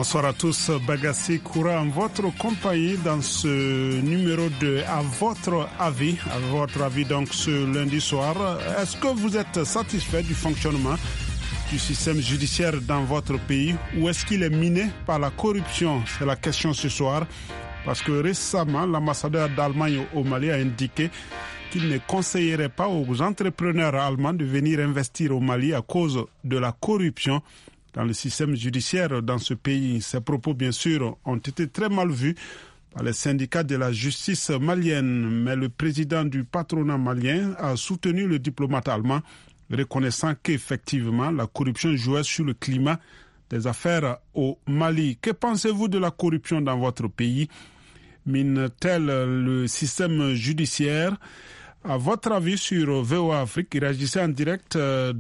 Bonsoir à tous, Bagassi Koura en votre compagnie dans ce numéro de À votre avis donc ce lundi soir. Est-ce que vous êtes satisfait du fonctionnement du système judiciaire dans votre pays ou est-ce qu'il est miné par la corruption? C'est la question ce soir parce que récemment l'ambassadeur d'Allemagne au Mali a indiqué qu'il ne conseillerait pas aux entrepreneurs allemands de venir investir au Mali à cause de la corruption dans le système judiciaire dans ce pays. Ces propos, bien sûr, ont été très mal vus par les syndicats de la justice malienne. Mais le président du patronat malien a soutenu le diplomate allemand, reconnaissant qu'effectivement, la corruption jouait sur le climat des affaires au Mali. Que pensez-vous de la corruption dans votre pays? Mine-t-elle le système judiciaire? À votre avis sur VOA Afrique, réagissez en direct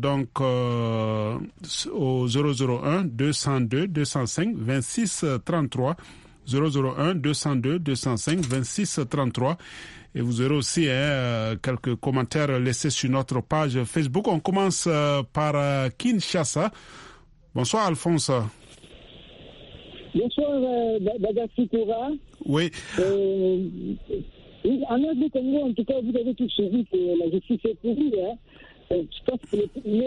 au 001 202 205 26 33 001 202 205 26 33 et vous aurez aussi quelques commentaires laissés sur notre page Facebook. On commence par Kinshasa. Bonsoir Alphonse. Bonsoir Bagassi Koura. Oui. En Nord Congo, en tout cas, vous avez tous suivi que la justice est pourrie. Je pense qu'elle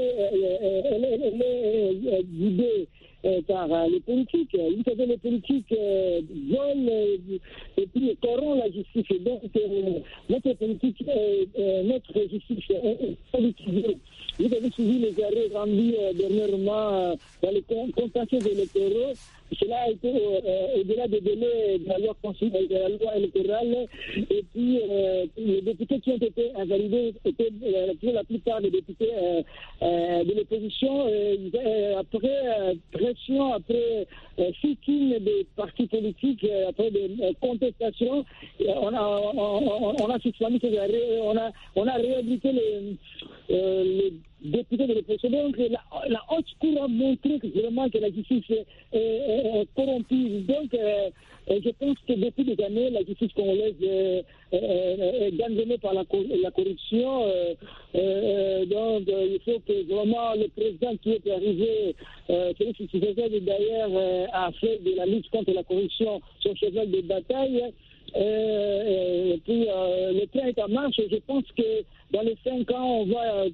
est guidée par les politiques. Vous savez, les politiques volent et puis corrompent la justice. Et donc, notre politique, notre justice est politisée. Vous avez suivi les arrêts rendus dernièrement dans les contentieux électoraux. Cela a été au-delà des délais de la loi électorale. Et puis, les députés qui ont été invalidés étaient pour la plupart des députés de l'opposition. Après pression, après sit-in des partis politiques, après des contestations, on a suspendu ces arrêts. On a réhabilité les députés de l'opposition. Donc, la haute cour a montré que vraiment que la justice est corrompue. Donc, je pense que depuis des années, la justice congolaise est gangrenée par la corruption. Donc, il faut que vraiment le président qui est arrivé, celui qui d'ailleurs a fait de la lutte contre la corruption son cheval de bataille. Et puis le train est en marche et je pense que dans les 5 ans on va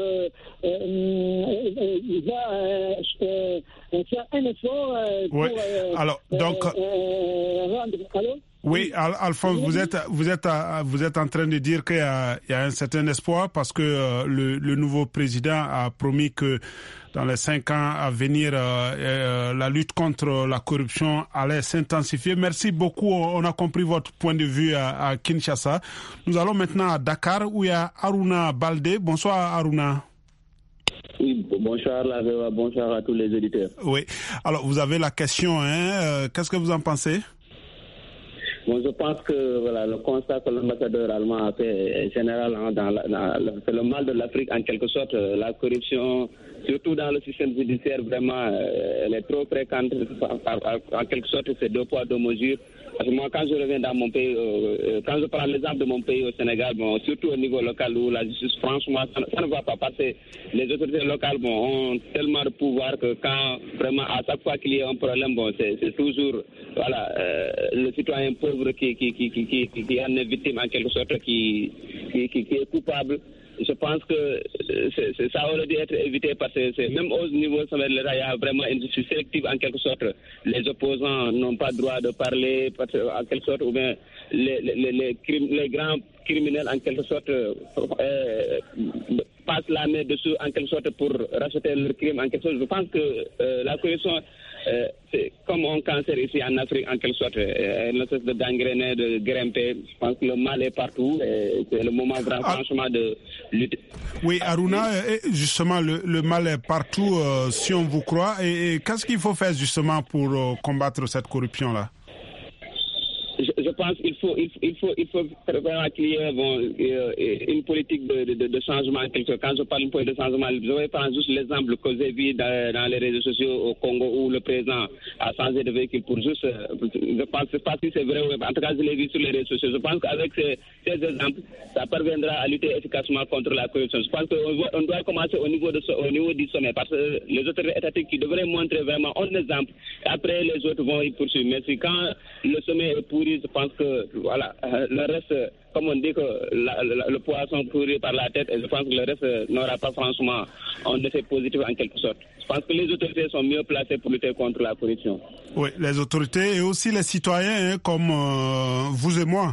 faire un effort pour rendre. Allô? Oui, Alphonse, vous êtes en train de dire qu'il y a un certain espoir parce que le nouveau président a promis que dans les 5 ans à venir, la lutte contre la corruption allait s'intensifier. Merci beaucoup. On a compris votre point de vue à Kinshasa. Nous allons maintenant à Dakar où il y a Aruna Baldé. Bonsoir Aruna. Oui, bonsoir bonsoir à tous les auditeurs. Oui, alors vous avez la question, qu'est-ce que vous en pensez? Bon, je pense que le constat que l'ambassadeur allemand a fait est général. C'est le mal de l'Afrique en quelque sorte. La corruption, surtout dans le système judiciaire, vraiment, elle est trop fréquente. En quelque sorte, c'est 2 poids 2 mesures. Parce que moi, quand je reviens dans mon pays, quand je prends l'exemple de mon pays au Sénégal, surtout au niveau local où la justice, franchement, ça ne va pas passer. Les autorités locales ont tellement de pouvoir que quand vraiment, à chaque fois qu'il y a un problème, c'est toujours le citoyen pauvre qui en est victime en quelque sorte, qui est coupable. Je pense que ça aurait dû être évité parce que même au niveau sommet de l'État, il y a vraiment une justice sélective en quelque sorte. Les opposants n'ont pas droit de parler en quelque sorte, ou bien les grands criminels en quelque sorte passent la main dessus en quelque sorte pour racheter leur crime en quelque sorte. Je pense que la corruption, c'est comme un cancer ici en Afrique en quelque sorte. Elle ne cesse de gangréner, de grimper. Je pense que le mal est partout et c'est le moment vraiment franchement de lutter. Oui, Aruna, justement, le mal est partout si on vous croit. Et qu'est-ce qu'il faut faire justement pour combattre cette corruption-là? je pense qu'il faut vraiment qu'il y ait une politique de changement. Quand je parle d'une politique de changement, je vais prendre juste l'exemple que j'ai vu dans les réseaux sociaux au Congo où le président a changé de véhicule pour juste. Je pense pas si c'est vrai, en tout cas je l'ai vu sur les réseaux sociaux. Je pense qu'avec ces exemples, ça parviendra à lutter efficacement contre la corruption. Je pense qu'on doit commencer au niveau du sommet parce que les autorités étatiques qui devraient montrer vraiment un exemple. Après, les autres vont y poursuivre. Mais si quand le sommet est pourri, je pense que voilà, le reste, comme on dit que le poisson pourri par la tête, et je pense que le reste n'aura pas franchement un effet positif en quelque sorte. Je pense que les autorités sont mieux placées pour lutter contre la corruption. Oui, les autorités et aussi les citoyens comme vous et moi.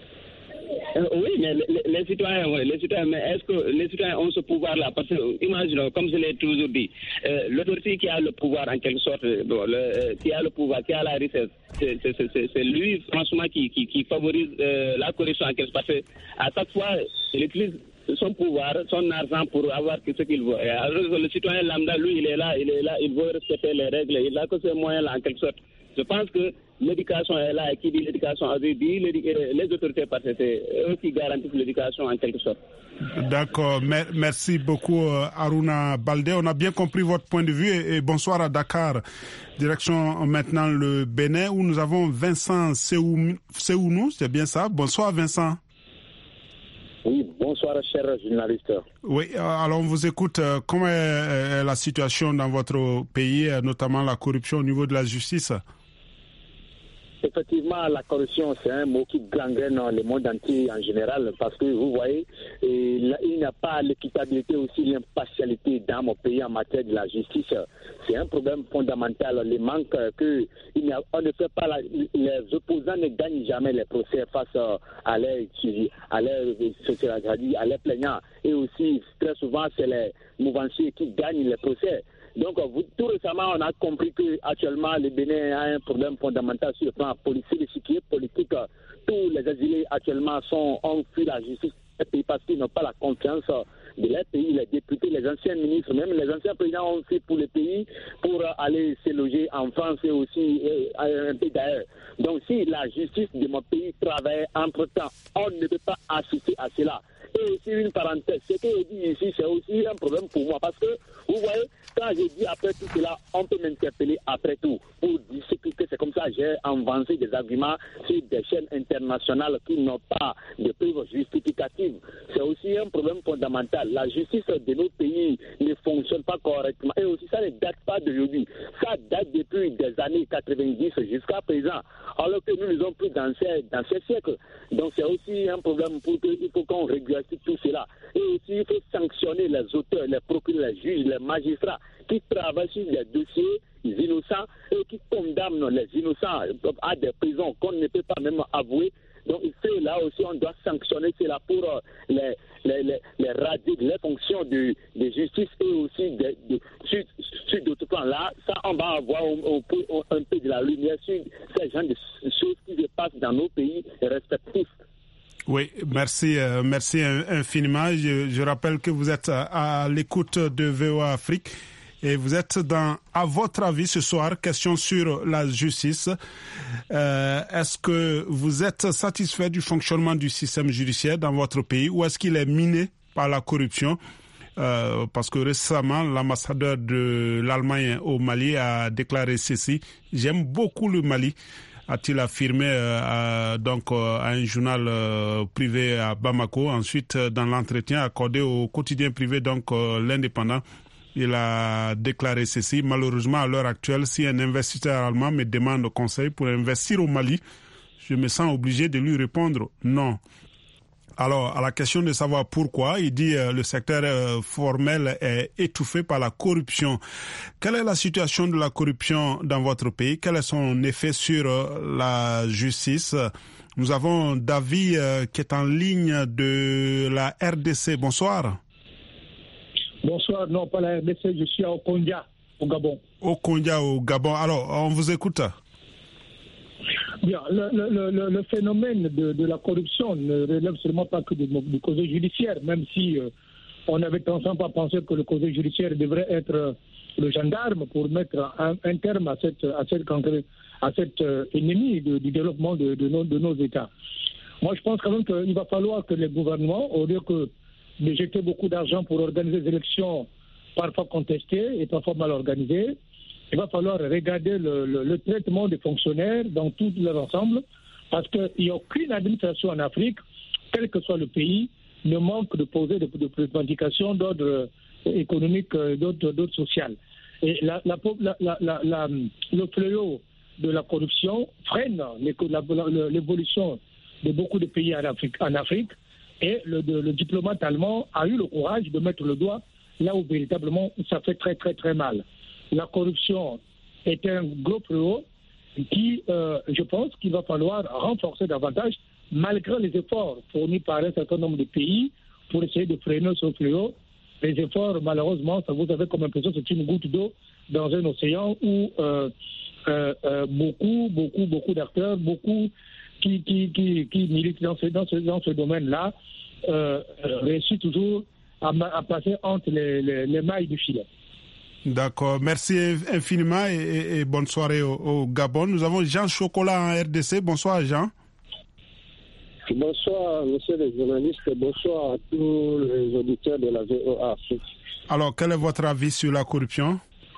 Oui, mais les citoyens, mais est-ce que les citoyens ont ce pouvoir-là? Parce que, imaginons, comme je l'ai toujours dit, l'autorité qui a le pouvoir, en quelque sorte, qui a le pouvoir, qui a la richesse, c'est lui, franchement, qui favorise la corruption, en quelque sorte. Parce qu'à chaque fois, il utilise son pouvoir, son argent pour avoir ce qu'il veut. Et alors le citoyen lambda, lui, il est là, il veut respecter les règles, il a que ces moyens-là, en quelque sorte. Je pense que l'éducation est là, et qui dit l'éducation, dit les autorités, parce que c'est eux qui garantissent l'éducation en quelque sorte. D'accord, merci beaucoup Aruna Baldé. On a bien compris votre point de vue et bonsoir à Dakar. Direction maintenant le Bénin où nous avons Vincent Séounou, c'est bien ça? Bonsoir Vincent. Oui, bonsoir cher journaliste. Oui, alors on vous écoute. Comment est la situation dans votre pays, notamment la corruption au niveau de la justice? Effectivement, la corruption, c'est un mot qui gangrène le monde entier en général parce que vous voyez, il n'y a pas l'équitabilité aussi, l'impartialité dans mon pays en matière de la justice. C'est un problème fondamental. Le manque on ne fait pas, les opposants ne gagnent jamais les procès face à leurs plaignants. Et aussi, très souvent, c'est les mouvanciers qui gagnent les procès. Donc, tout récemment, on a compris qu'actuellement, le Bénin a un problème fondamental sur le plan politique, ce qui est politique. Tous les exilés actuellement ont fui la justice du pays parce qu'ils n'ont pas la confiance de leur pays. Les députés, les anciens ministres, même les anciens présidents ont fui pour le pays pour aller se loger en France et aussi un peu d'ailleurs. Donc, si la justice de mon pays travaille entre-temps, on ne peut pas assister à cela. Et aussi une parenthèse, ce que je dis ici, c'est aussi un problème pour moi parce que, vous voyez, quand je dis après tout cela, on peut m'interpeller après tout pour dire que c'est comme ça j'ai avancé des arguments sur des chaînes internationales qui n'ont pas de preuves justificatives. C'est aussi un problème fondamental. La justice de nos pays ne fonctionne pas correctement et aussi ça ne date pas d'aujourd'hui. Ça date depuis des années 90 jusqu'à présent, alors que nous ne sommes plus dans ces siècles. Donc c'est aussi un problème pour qu'il faut qu'on régularise tout cela. Et aussi il faut sanctionner les auteurs, les procureurs, les juges, les magistrats qui travaillent sur des dossiers innocents et qui condamnent les innocents à des prisons qu'on ne peut pas même avouer. Donc là aussi on doit sanctionner cela pour les radier les fonctions de justice et aussi sur d'autres plans. Là, ça on va avoir un peu de la lumière sur ces genres de choses qui se passent dans nos pays respectifs. Oui, merci infiniment. Je rappelle que vous êtes à l'écoute de VOA Afrique et vous êtes à votre avis ce soir, question sur la justice. Est-ce que vous êtes satisfait du fonctionnement du système judiciaire dans votre pays ou est-ce qu'il est miné par la corruption? Parce que récemment, l'ambassadeur de l'Allemagne au Mali a déclaré ceci: j'aime beaucoup le Mali, a-t-il affirmé à un journal privé à Bamako. Ensuite, dans l'entretien accordé au quotidien privé, l'Indépendant, il a déclaré ceci: malheureusement, à l'heure actuelle, si un investisseur allemand me demande conseil pour investir au Mali, je me sens obligé de lui répondre non. Alors, à la question de savoir pourquoi, il dit le secteur formel est étouffé par la corruption. Quelle est la situation de la corruption dans votre pays? Quel est son effet sur la justice? Nous avons David qui est en ligne de la RDC. Bonsoir. Bonsoir, non pas la RDC, je suis à Okondia, au Gabon. Okondia, au Gabon. Alors, on vous écoute. Bien, le phénomène de la corruption ne relève seulement pas que du causes judiciaire, même si on avait tendance à penser que le cause judiciaire devrait être le gendarme pour mettre un terme à à cet ennemi du développement de nos États. Moi, je pense quand même qu'il va falloir que les gouvernements, au lieu que de jeter beaucoup d'argent pour organiser des élections parfois contestées et parfois mal organisées, il va falloir regarder le traitement des fonctionnaires dans tout leur ensemble, parce qu'il n'y a aucune administration en Afrique, quel que soit le pays, ne manque de poser de revendications d'ordre économique, d'ordre social. Et le fléau de la corruption freine l'évolution de beaucoup de pays en Afrique, et le diplomate allemand a eu le courage de mettre le doigt là où véritablement ça fait très très très mal. La corruption est un gros fléau qui, je pense qu'il va falloir renforcer davantage, malgré les efforts fournis par un certain nombre de pays pour essayer de freiner ce fléau. Les efforts, malheureusement, ça vous avez comme impression, c'est une goutte d'eau dans un océan où beaucoup d'acteurs, beaucoup qui militent dans ce domaine-là, réussissent toujours à passer entre les mailles du filet. D'accord. Merci infiniment et bonne soirée au Gabon. Nous avons Jean Chocolat en RDC. Bonsoir, Jean. Bonsoir, monsieur les journalistes. Bonsoir à tous les auditeurs de la VOA Afrique. Alors, quel est votre avis sur la corruption?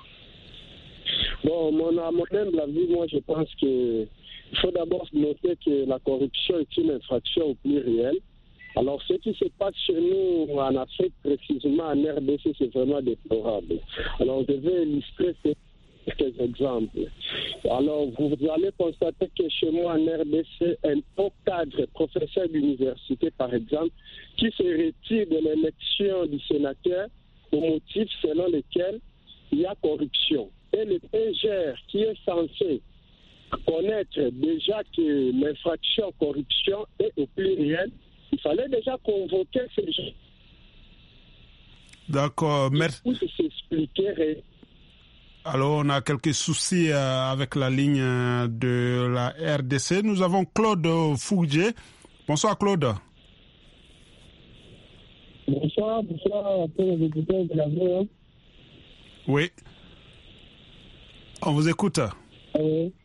Bon, à mon humble avis, moi, je pense qu'il faut d'abord noter que la corruption est une infraction au pluriel. Alors, ce qui se passe chez nous en Afrique, précisément en RDC, c'est vraiment déplorable. Alors, je vais illustrer quelques exemples. Alors, vous allez constater que chez moi en RDC, un haut cadre, professeur d'université par exemple, qui se retire de l'élection du sénateur au motif selon lequel il y a corruption. Et le PGR qui est censé connaître déjà que l'infraction corruption est au pluriel, il fallait déjà convoquer ces gens. D'accord, merci. Pour s'expliquer. Alors, on a quelques soucis avec la ligne de la RDC. Nous avons Claude Fougier. Bonsoir, Claude. Bonsoir à tous les auditeurs de la VOA. Oui. On vous écoute. Oui,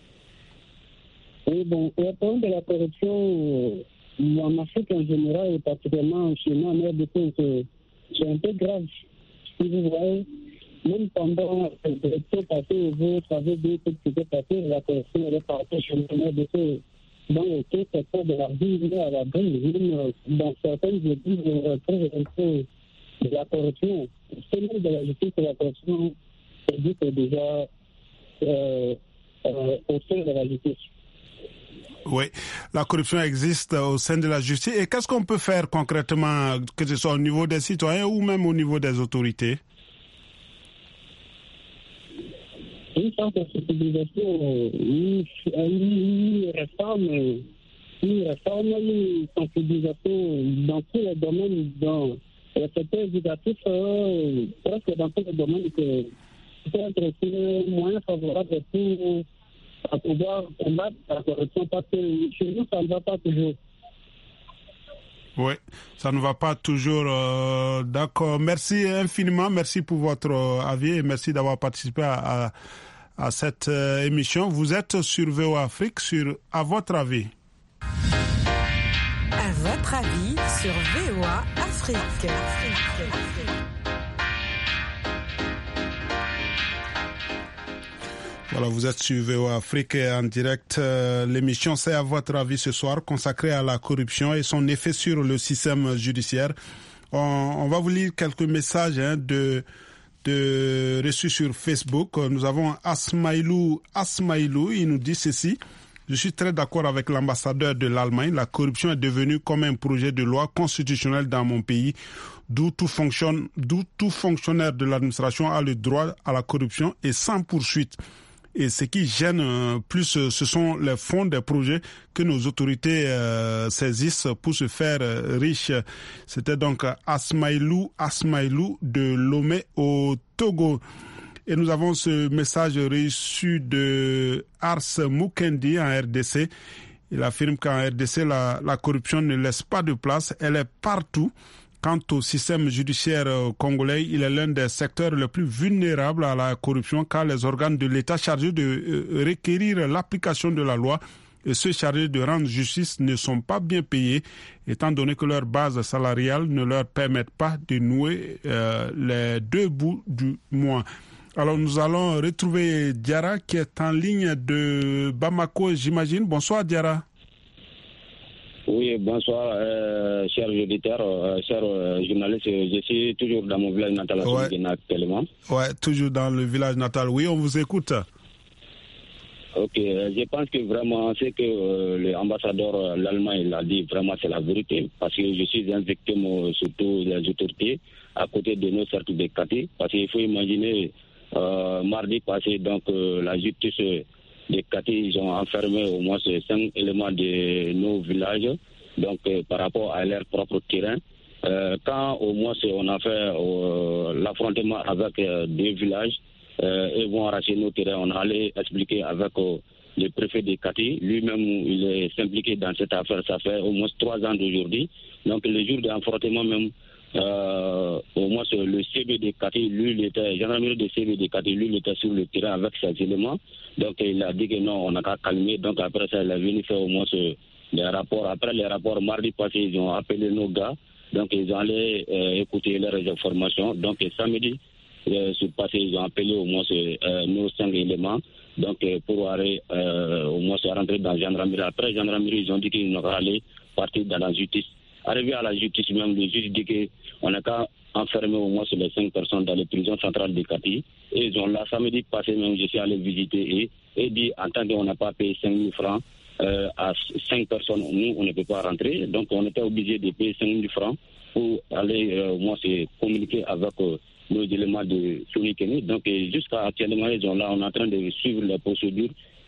bon, le problème de la corruption en Afrique en général, et particulièrement chez nous en RDC, c'est un peu grave. Si vous voyez, même pendant l'élection passée, vous savez bien ce qui s'était passé, la corruption est partie chez nous en RDC. Dans le secteur de la ville à la ville, dans certaines églises, on retrouve un peu de la corruption. C'est même de la justice et la corruption, c'est déjà au sein de la justice. Oui, la corruption existe au sein de la justice. Et qu'est-ce qu'on peut faire concrètement, que ce soit au niveau des citoyens ou même au niveau des autorités? Une sorte de sensibilisation, une réforme, une sensibilisation dans tous les domaines, dans le secteur éducatif, presque dans tous les domaines, que peut-être un moyen favorable pour à pouvoir combattre la corruption, parce que chez nous, ça ne va pas toujours. Oui, ça ne va pas toujours. D'accord. Merci infiniment. Merci pour votre avis et merci d'avoir participé à cette émission. Vous êtes sur VOA Afrique, sur À votre avis. À votre avis sur VOA Afrique. Voilà, vous êtes sur VOA Afrique en direct. L'émission, c'est À votre avis ce soir, consacrée à la corruption et son effet sur le système judiciaire. On va vous lire quelques messages reçus sur Facebook. Nous avons Asmailou, il nous dit ceci. Je suis très d'accord avec l'ambassadeur de l'Allemagne. La corruption est devenue comme un projet de loi constitutionnel dans mon pays, d'où tout fonctionnaire de l'administration a le droit à la corruption et sans poursuite. Et ce qui gêne plus, ce sont les fonds des projets que nos autorités saisissent pour se faire riches. C'était donc Asmailou de Lomé au Togo. Et nous avons ce message reçu de Ars Mukendi en RDC. Il affirme qu'en RDC, la corruption ne laisse pas de place. Elle est partout. Quant au système judiciaire congolais, il est l'un des secteurs les plus vulnérables à la corruption car les organes de l'État chargés de requérir l'application de la loi et ceux chargés de rendre justice ne sont pas bien payés, étant donné que leur base salariale ne leur permettent pas de nouer les deux bouts du mois. Alors nous allons retrouver Diarra qui est en ligne de Bamako, j'imagine. Bonsoir Diarra. Oui, bonsoir, chers auditeurs, chers journalistes. Je suis toujours dans mon village natal actuellement. Oui, toujours dans le village natal. Oui, on vous écoute. Ok, je pense que vraiment, c'est que l'ambassadeur l'Allemagne l'a dit, vraiment c'est la vérité, parce que je suis un victime, surtout des autorités, à côté de nos cercles de quartier, parce qu'il faut imaginer, mardi passé, donc la justice des quartiers, ils ont enfermé au moins 5 éléments de nos villages, donc par rapport à leur propre terrain. Quand au moins on a fait l'affrontement avec deux villages, et vont arracher nos terrains. On allait expliquer avec le préfet de Kati. Lui-même, il est impliqué dans cette affaire. Ça fait au moins 3 ans d'aujourd'hui. Donc, le jour de l'affrontement même, au moins le CB de Kati, lui, il était, gendarmerie de CB de Kati, lui, il était sur le terrain avec ses éléments. Donc, il a dit que non, on n'a qu'à calmer. Donc, après ça, il est venu faire au moins les rapports. Après les rapports, mardi passé, ils ont appelé nos gars. Donc, ils ont allé écouter leurs informations. Donc, samedi, sur le passé, ils ont appelé au moins nos 5 éléments, donc pour aller au moins rentrer dans la gendarmerie. Après la gendarmerie, ils ont dit qu'ils n'auraient aller partir dans la justice. Arrivé à la justice, même le juge dit qu'on n'a qu'à enfermer au moins les 5 personnes dans les prisons centrales de Kati. Et ils ont là, samedi passé, même je suis allé visiter et dit en tant qu'on n'a pas payé 5 000 francs à 5 personnes, nous, on ne peut pas rentrer. Donc on était obligé de payer 5 000 francs pour aller au moins communiquer avec nos éléments de Sonikeni. Donc jusqu'à actuellement, ils sont là, on est en train de suivre les procédures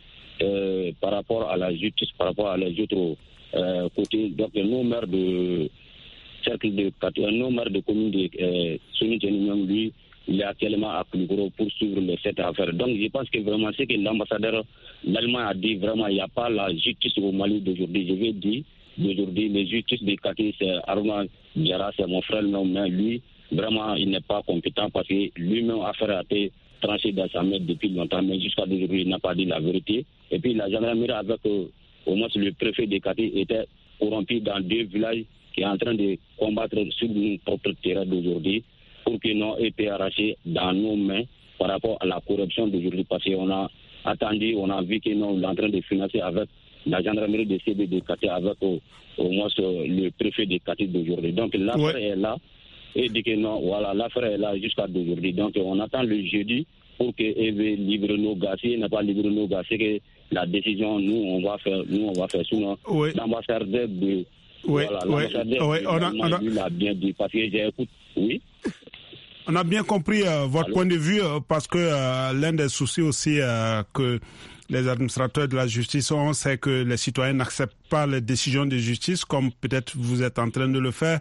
par rapport à la justice, par rapport à les autres côtés. Donc nos maires de cercle de nos maires de commune de Sonikeni, même lui, il est actuellement à Kouligoro pour suivre cette affaire. Donc je pense que vraiment, c'est que l'ambassadeur l'Allemagne a dit, vraiment, il n'y a pas la justice au Mali d'aujourd'hui. Je vais dire, d'aujourd'hui, la justice de Kati, c'est Arma Diarra, c'est mon frère, non, mais lui, vraiment, il n'est pas compétent parce que lui-même, l'affaire a été tranchée dans sa main depuis longtemps, mais jusqu'à aujourd'hui, il n'a pas dit la vérité. Et puis, la gendarmerie, avec au moins le préfet de Kati, était corrompu dans 2 villages qui est en train de combattre sur notre propre terrain d'aujourd'hui pour que nos épées arrachées dans nos mains par rapport à la corruption d'aujourd'hui. Parce qu'on a attendu, on a vu que nous sommes en train de financer avec la gendarmerie de CB de Kati, avec au moins le préfet de Kati d'aujourd'hui. Donc, l'affaire est là. Et dit que non, voilà, l'affaire est là jusqu'à d'aujourd'hui. Donc on attend le jeudi pour que Eve livre nos gars. Si il n'a pas livré nos gars, c'est que la décision, nous on va faire sinon l'ambassadeur de l'ambassadeur il a bien dit parce que j'écoute, oui. On a bien compris votre point de vue parce que l'un des soucis aussi que les administrateurs de la justice ont, c'est que les citoyens n'acceptent pas les décisions de justice comme peut-être vous êtes en train de le faire.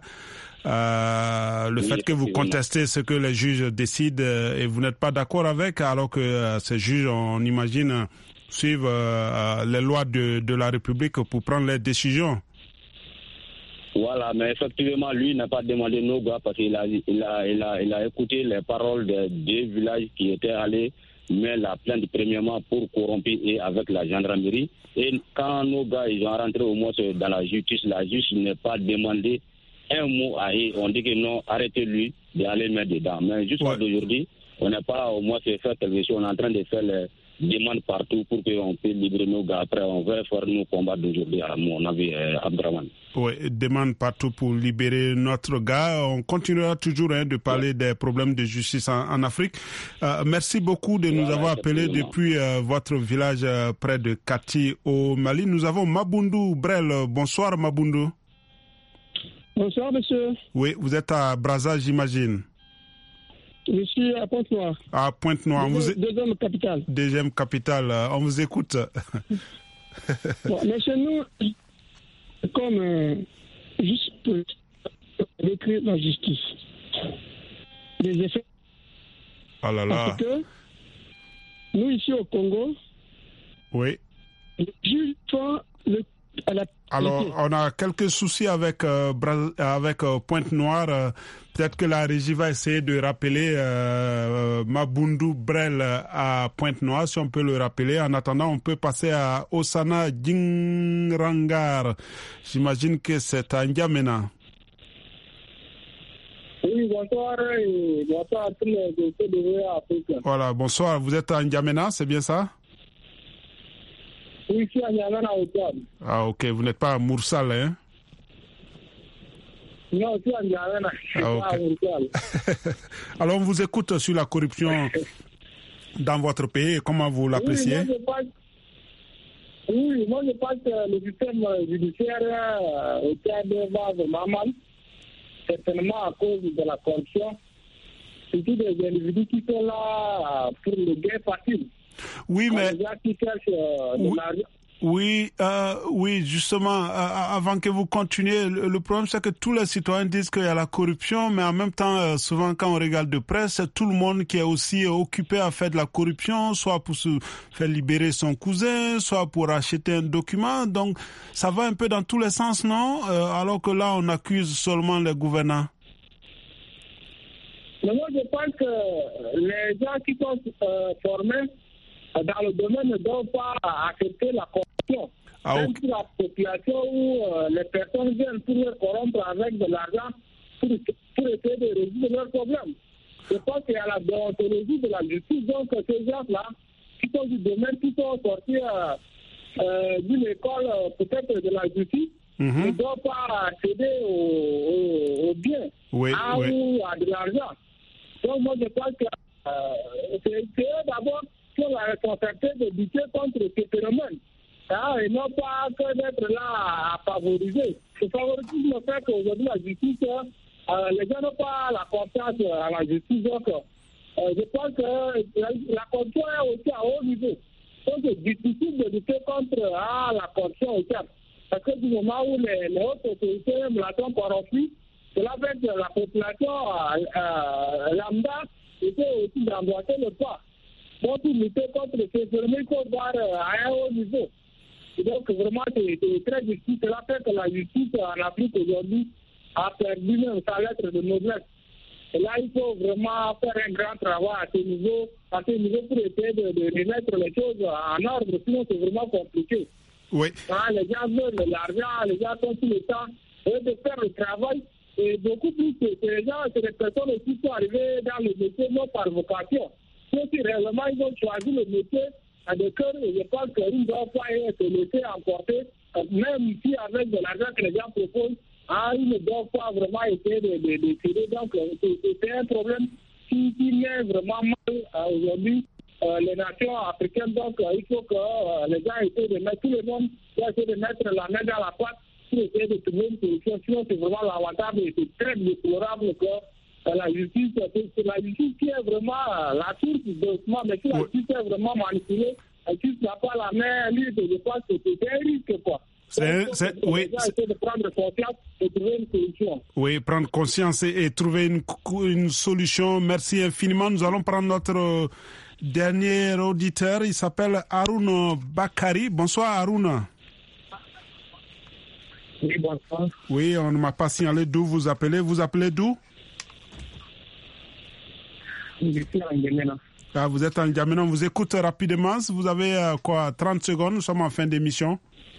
Fait que vous contestez ce que les juges décident et vous n'êtes pas d'accord avec, alors que ces juges, on imagine, suivent les lois de la République pour prendre les décisions. Voilà, mais effectivement, lui n'a pas demandé nos gars parce qu'il a écouté les paroles des 2 villages qui étaient allés mettre la plainte premièrement pour corrompre et avec la gendarmerie. Et quand nos gars ils ont rentré au moins dans la justice n'a pas demandé un mot à eux. On dit que non, arrêtez-lui d'aller mettre dedans. Mais jusqu'à aujourd'hui, on n'a pas au moins fait quelque chose. On est en train de faire les demandes partout pour qu'on puisse libérer nos gars. Après, on va faire nos combats d'aujourd'hui, à mon avis, Abdraman. Oui, demande partout pour libérer notre gars. On continuera toujours de parler des problèmes de justice en Afrique. Merci beaucoup de nous avoir appelés depuis votre village près de Kati au Mali. Nous avons Mabundu Brel. Bonsoir Mabundu. Bonsoir, monsieur. Oui, vous êtes à Brazza, j'imagine. Je suis à Pointe-Noire. À Pointe-Noire. Deuxième capitale. Deuxième capitale. On vous écoute. Bon, mais chez nous, comme juste pour décrire la justice, les effets. Oh là là. Parce que nous, ici au Congo, oui. les juges font Alors, on a quelques soucis avec Pointe-Noire. Peut-être que la régie va essayer de rappeler Mabundu Brel à Pointe-Noire, si on peut le rappeler. En attendant, on peut passer à Osana Djingrangar. J'imagine que c'est à N'Djamena. Oui, bonsoir et bonsoir à tous les dossiers de VOA Afrique. Voilà, bonsoir. Vous êtes à N'Djamena, c'est bien ça? Oui, je suis à N'Djamena au Tchad. Ah, ok. Vous n'êtes pas à Moursal, hein? Non, je suis à N'Djamena. Je suis pas à Moursal. Alors, on vous écoute sur la corruption dans votre pays. Comment vous l'appréciez? Moi, je pense que le système judiciaire au Tchad va vraiment mal. Certainement à cause de la corruption. Surtout des individus qui sont là pour le gain facile. Oui, mais... Les gens qui cherchent de l'argent. Oui, justement, avant que vous continuiez, le problème c'est que tous les citoyens disent qu'il y a la corruption, mais en même temps, souvent quand on regarde de presse, c'est tout le monde qui est aussi occupé à faire de la corruption, soit pour se faire libérer son cousin, soit pour acheter un document. Donc, ça va un peu dans tous les sens, non? Alors que là, on accuse seulement les gouvernants. Mais moi, je pense que les gens qui sont formés dans le domaine ne doivent pas accepter la corruption. Même si la population ou les personnes viennent pour les corrompre avec de l'argent pour essayer de résoudre leurs problèmes. Je pense qu'il y a la déontologie de la justice. Donc, ces gens-là, qui sont du domaine, qui sont sortis d'une école peut-être de la justice, ne doivent pas accéder au bien ou à de l'argent. Donc, moi, je pense que c'est eux d'abord qui ont la responsabilité de lutter contre ce phénomène. Et non pas que d'être là à favoriser. Ce favoritisme fait qu'aujourd'hui, la justice, les gens n'ont pas la confiance à la justice. Donc, je pense que la corruption est aussi à haut niveau. Donc, c'est difficile de lutter contre la corruption au Tchad. Parce que du moment où les hautes autorités sont corrompues, cela fait que la population lambda était aussi d'emboîter le pas. Donc, pour lutter contre ce phénomène, il faut voir à un haut niveau. Et donc, vraiment, c'est très difficile. Cela fait que la justice en Afrique aujourd'hui a perdu même sa lettre de noblesse. Et là, il faut vraiment faire un grand travail à ce niveau pour essayer de remettre les choses en ordre. Sinon, c'est vraiment compliqué. Oui. Les gens veulent de l'argent, les gens ont tout le temps de faire le travail. Et beaucoup plus, c'est des personnes aussi qui sont arrivées dans le métier non par vocation. Si réellement ils ont choisi le métier de cœur, je pense qu'ils ne doivent pas se laisser emporter, même si avec de l'argent que les gens proposent, ils ne doivent pas vraiment essayer de tirer. Donc, c'est un problème qui met vraiment mal aujourd'hui les nations africaines. Donc, il faut que les gens essayent de mettre, tout le monde doit essayer de mettre la main dans la pâte pour essayer de trouver une solution. Sinon, c'est vraiment lamentable et c'est très déplorable que la justice, c'est la justice qui est vraiment la source de ce mais si la justice est vraiment manipulée, la justice n'a pas la main libre, je pense que c'est un risque, quoi. Oui, de prendre conscience et trouver une solution. Oui, prendre conscience et trouver une solution. Merci infiniment. Nous allons prendre notre dernier auditeur. Il s'appelle Haroun Bakari. Bonsoir, Haroun. Oui, bonsoir. Oui, on ne m'a pas signalé d'où vous appelez. Vous appelez d'où? Je suis en N'Djamena. Ah, vous êtes en N'Djamena. On vous écoute rapidement. Vous avez 30 secondes. Nous sommes en fin d'émission.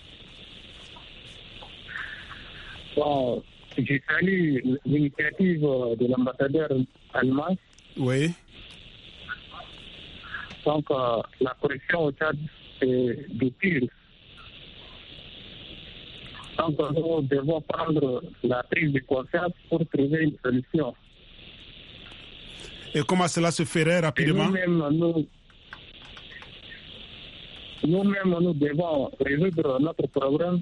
Bon, je salue l'initiative de l'ambassadeur allemand. Oui. Donc, la corruption au Tchad, c'est de pire. Donc, nous devons prendre la prise de conscience pour trouver une solution. Et comment cela se ferait rapidement? Nous-mêmes, nous devons résoudre notre problème.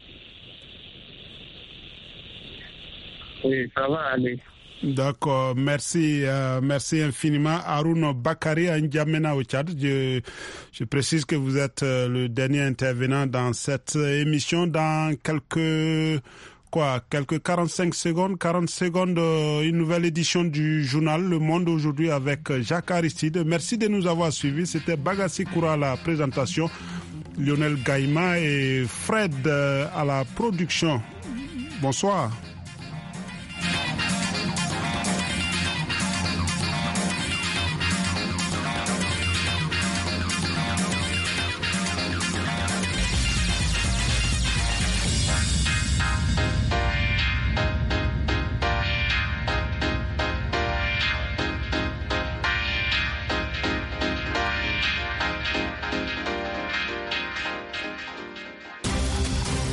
Et ça va aller. D'accord, merci infiniment. Haroun Bakari à N'Djamena au Tchad. Je précise que vous êtes le dernier intervenant dans cette émission. Dans quelques 40 secondes, une nouvelle édition du journal Le Monde aujourd'hui avec Jacques Aristide. Merci de nous avoir suivis. C'était Bagassi Koura à la présentation. Lionel Gaïma et Fred à la production. Bonsoir.